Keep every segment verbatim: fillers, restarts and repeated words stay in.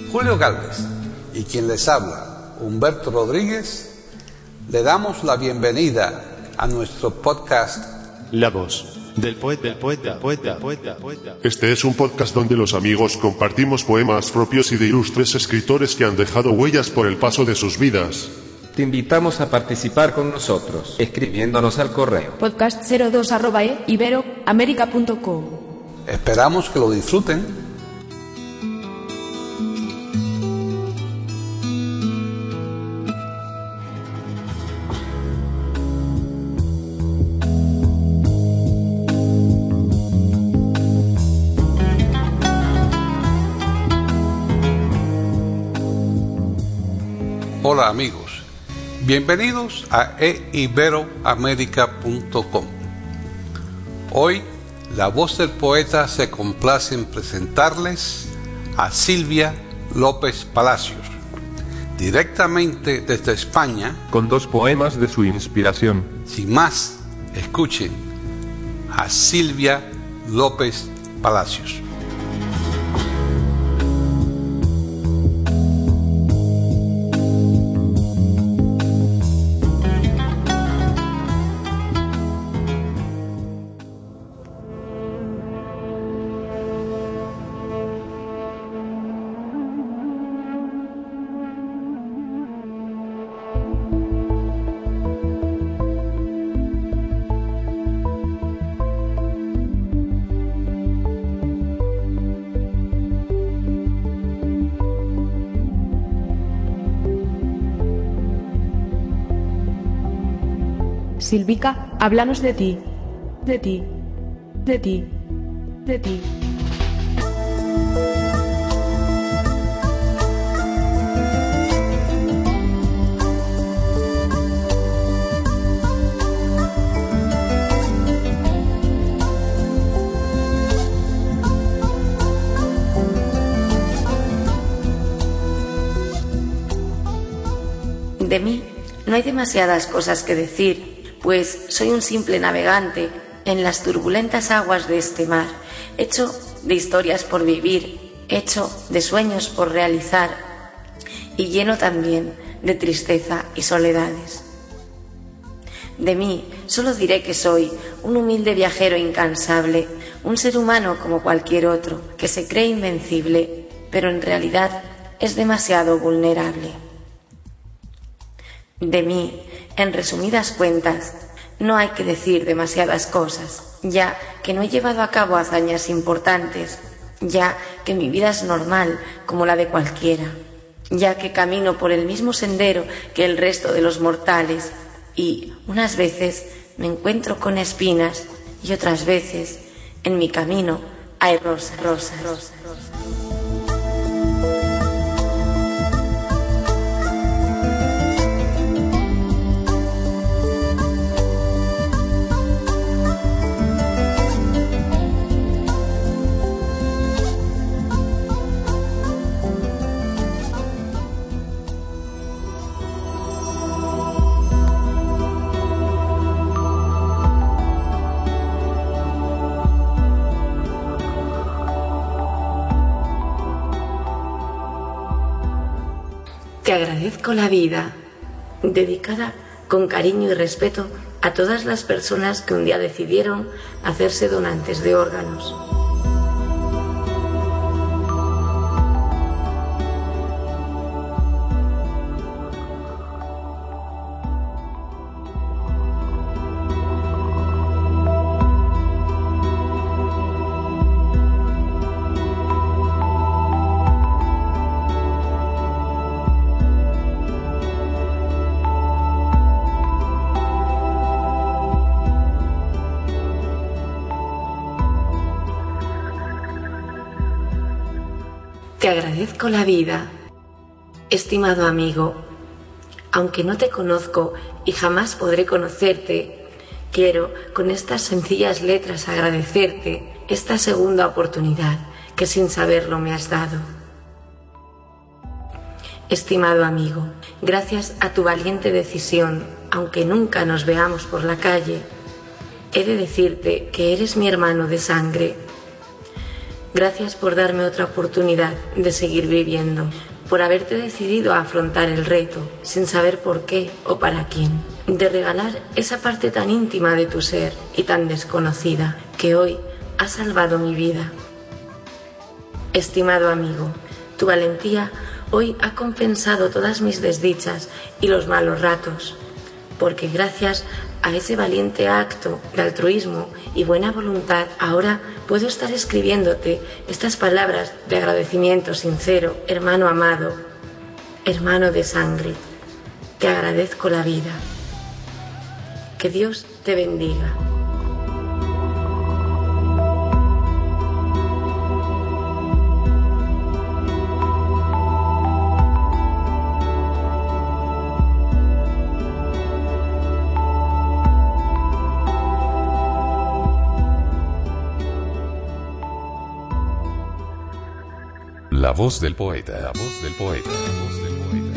Julio Galvez y quien les habla, Humberto Rodríguez, le damos la bienvenida a nuestro podcast La Voz del Poeta, del Poeta, Poeta, Poeta, Poeta. Este es un podcast donde los amigos compartimos poemas propios y de ilustres escritores que han dejado huellas por el paso de sus vidas. Te invitamos a participar con nosotros, escribiéndonos al correo podcast cero dos arroba e iberoamerica punto com. Esperamos que lo disfruten. Hola amigos, bienvenidos a e iberoamerica punto com. Hoy, La Voz del Poeta se complace en presentarles a Silvia López Palacios, directamente desde España, con dos poemas de su inspiración. Sin más, escuchen a Silvia López Palacios. Silvica, háblanos de ti, de ti, de ti, de ti. De mí no hay demasiadas cosas que decir, pues soy un simple navegante en las turbulentas aguas de este mar, hecho de historias por vivir, hecho de sueños por realizar y lleno también de tristeza y soledades. De mí solo diré que soy un humilde viajero incansable, un ser humano como cualquier otro, que se cree invencible, pero en realidad es demasiado vulnerable. De mí, en resumidas cuentas, no hay que decir demasiadas cosas, ya que no he llevado a cabo hazañas importantes, ya que mi vida es normal como la de cualquiera, ya que camino por el mismo sendero que el resto de los mortales y unas veces me encuentro con espinas y otras veces en mi camino hay rosas, rosas, rosas, rosas. Te agradezco la vida, dedicada con cariño y respeto a todas las personas que un día decidieron hacerse donantes de órganos. Te agradezco la vida, estimado amigo. Aunque no te conozco y jamás podré conocerte, quiero con estas sencillas letras agradecerte esta segunda oportunidad que sin saberlo me has dado. Estimado amigo, gracias a tu valiente decisión, aunque nunca nos veamos por la calle, he de decirte que eres mi hermano de sangre. Gracias por darme otra oportunidad de seguir viviendo, por haberte decidido a afrontar el reto, sin saber por qué o para quién, de regalar esa parte tan íntima de tu ser y tan desconocida, que hoy ha salvado mi vida. Estimado amigo, tu valentía hoy ha compensado todas mis desdichas y los malos ratos, porque gracias a ese valiente acto de altruismo y buena voluntad, ahora puedo estar escribiéndote estas palabras de agradecimiento sincero, hermano amado, hermano de sangre. Te agradezco la vida. Que Dios te bendiga. La voz del poeta, la voz del poeta, la voz del poeta.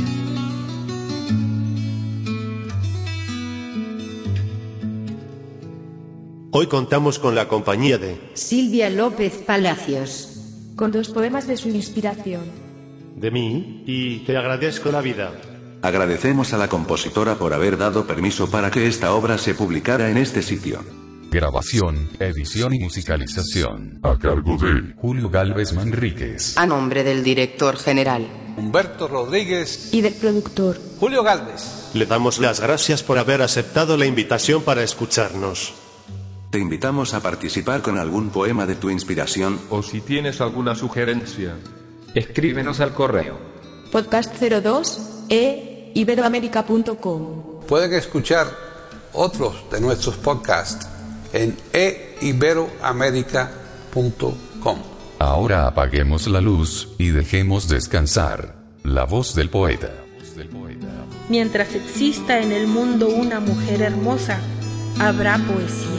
Hoy contamos con la compañía de Silvia López Palacios, con dos poemas de su inspiración. de mí y te agradezco la vida. Agradecemos a la compositora por haber dado permiso para que esta obra se publicara en este sitio. Grabación, edición y musicalización. A cargo de Julio Galvez Manríquez. a nombre del director general Humberto Rodríguez Y del productor. Julio Galvez. Le damos las gracias por haber aceptado la invitación para escucharnos. Te invitamos a participar con algún poema de tu inspiración. O si tienes alguna sugerencia, Escríbenos al correo podcast cero dos e iberoamerica punto com. Pueden escuchar otros de nuestros podcasts en e iberoamerica punto com. Ahora apaguemos la luz y dejemos descansar la voz del poeta. Mientras exista en el mundo una mujer hermosa, habrá poesía.